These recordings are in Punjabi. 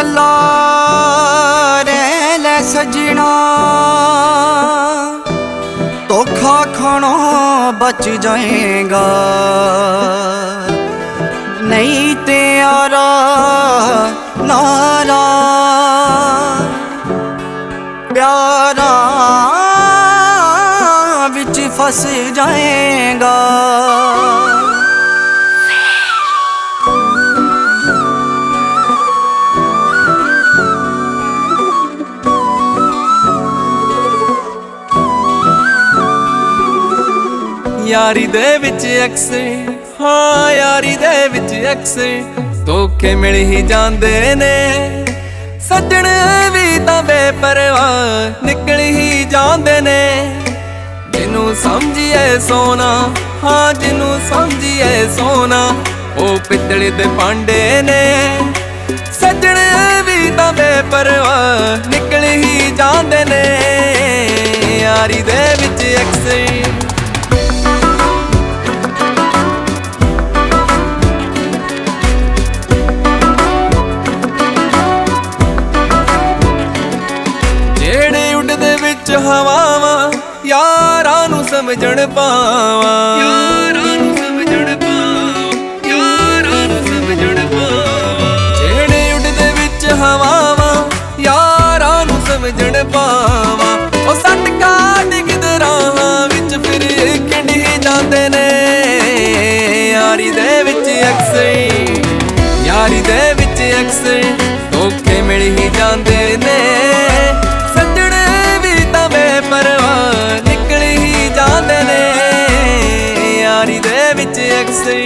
ਗੱਲਾਂ ਰਹਿ ਲੈ ਸਜਣਾ, ਧੋਖਾ ਖਾਣੋਂ ਬਚ ਜਾਏਗਾ। ਨਹੀਂ ਤੇ ਯਾਰਾ ਨਾਰਾ ਪਿਆਰਾ ਵਿੱਚ ਫਸ ਜਾਏਗਾ। ਯਾਰੀ ਦੇ ਵਿੱਚ ਅਕਸਰ, ਹਾਂ ਯਾਰੀ ਦੇ ਵਿੱਚ ਅਕਸਰ ਧੋਖੇ ਮਿਲ ਹੀ ਜਾਂਦੇ ਨੇ। ਸੱਜਣ ਵੀ ਤਾਂ ਬੇਪਰਵਾਹ ਨਿਕਲ ਹੀ ਜਾਂਦੇ ਨੇ। ਜਿਹਨੂੰ ਸਮਝੀਏ ਸੋਨਾ, ਹਾਂ ਜਿਹਨੂੰ ਸਮਝੀਏ ਸੋਨਾ, ਉਹ ਪਿੱਤਲ ਦੇ ਭਾਂਡੇ ਨੇ। ਸੱਜਣ ਵੀ ਤਾਂ ਬੇਪਰਵਾਹ ਨਿਕਲ ਹੀ ਜਾਂਦੇ ਨੇ। ਯਾਰੀ ਦੇ ਵਿੱਚ ਅਕਸਰ ਹਵਾਵਾਂ ਯਾਰਾਂ ਨੂੰ ਸਮਝਣ ਪਾਵਾਂ, ਯਾਰਾਂ ਨੂੰ ਸਮਝਣ ਪਾਵਾਂ, ਯਾਰਾਂ ਨੂੰ ਸਮਝਣ ਪਾਵਾਂ। ਜਿਹੜੇ ਉੱਡਦੇ ਵਿੱਚ ਹਵਾਵਾਂ ਯਾਰਾਂ ਨੂੰ ਸਮਝਣ ਪਾਵਾਂ। ਉਹ ਸੱਟ ਕਾਟ ਗਿੱਦਰਾਂ ਵਿੱਚ ਫਿਰ ਖਿੰਡ ਹੀ ਜਾਂਦੇ ਨੇ। ਯਾਰੀ ਦੇ ਵਿੱਚ ਅਕਸਰ, ਯਾਰੀ ਦੇ ਵਿੱਚ ਅਕਸਰ ਧੋਖੇ ਮਿਲ ਹੀ ਜਾਂਦੇ ਨੇ। ਬੇਪਰਵਾਹ ਨਿਕਲ ਹੀ ਜਾਂਦੇ ਨੇ। ਯਾਰੀ ਦੇ ਵਿੱਚ ਅਕਸਰ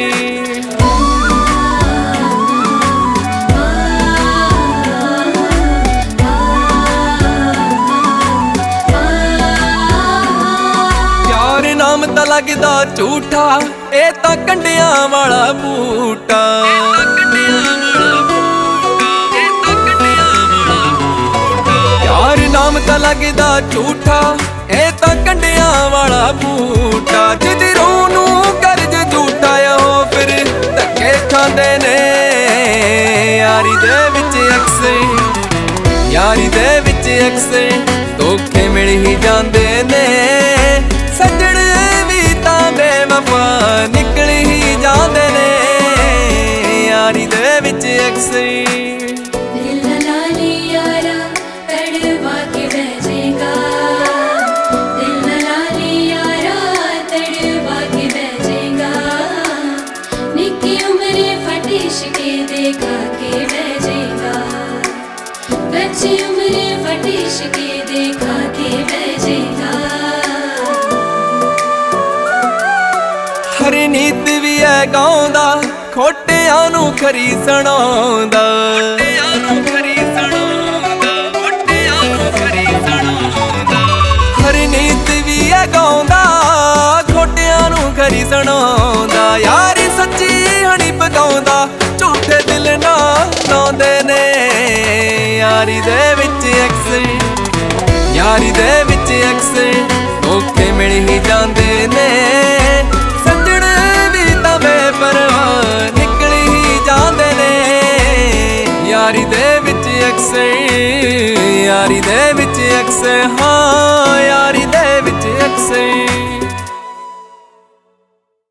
ਯਾਰ ਨਾਮ ਤਾਂ ਲੱਗਦਾ ਝੂਠਾ, ਇਹ ਤਾਂ ਕੰਡਿਆਂ ਵਾਲਾ ਬੂਟਾ। ਯਾਰ ਨਾਮ ਤਾਂ ਲੱਗਦਾ ਝੂਠਾ, ਇਹ ਤਾਂ ਕੰਡਿਆਂ ਵਾਲਾ ਬੂਟਾ। ਜਿਹਦੀ ਰੂਹ ਨੂੰ ਕਰਜ਼ ਝੂਠਾ, ਉਹ ਫਿਰ ਧੱਕੇ ਖਾਂਦੇ ਨੇ। ਯਾਰੀ ਦੇ ਵਿੱਚ ਅਕਸਰ, ਯਾਰੀ ਦੇ ਵਿੱਚ ਅਕਸਰ ਧੋਖੇ ਮਿਲ ਹੀ ਜਾਂਦੇ ਨੇ। ਸੱਜਣ ਵੀ ਤਾਂ ਬੇਵਫਾ ਨਿਕਲ ਹੀ ਜਾਂਦੇ ਨੇ। ਯਾਰੀ ਦੇ ਵਿੱਚ ਅਕਸਰ देखा के बह जाएगा, बच्ची उम्र फटिश के देखा के बह जाएगा। हर नीत भी है गाँदा, खोटियां नू खरी सुनाउंदा। हर नीत भी है गाँदा, खोटियां नू खरी सुनाउंदा। यारी सच्ची हनी पकाउंदा, ਝੂਠੇ ਦਿਲ ਨਾਲ ਲਾਉਂਦੇ ਨੇ। ਯਾਰੀ ਦੇ ਵਿੱਚ ਅਕਸਰ, ਯਾਰੀ ਦੇ ਵਿੱਚ ਅਕਸਰ ਧੋਖੇ ਮਿਲ ਹੀ ਜਾਂਦੇ ਨੇ। ਸੱਜਣ ਵੀ ਤਾਂ ਬੇਪਰਵਾਹ ਨਿਕਲ ਹੀ ਜਾਂਦੇ ਨੇ। ਯਾਰੀ ਦੇ ਵਿੱਚ ਅਕਸਰ, ਯਾਰੀ ਦੇ ਵਿੱਚ ਅਕਸਰ, ਹਾਂ ਯਾਰੀ ਦੇ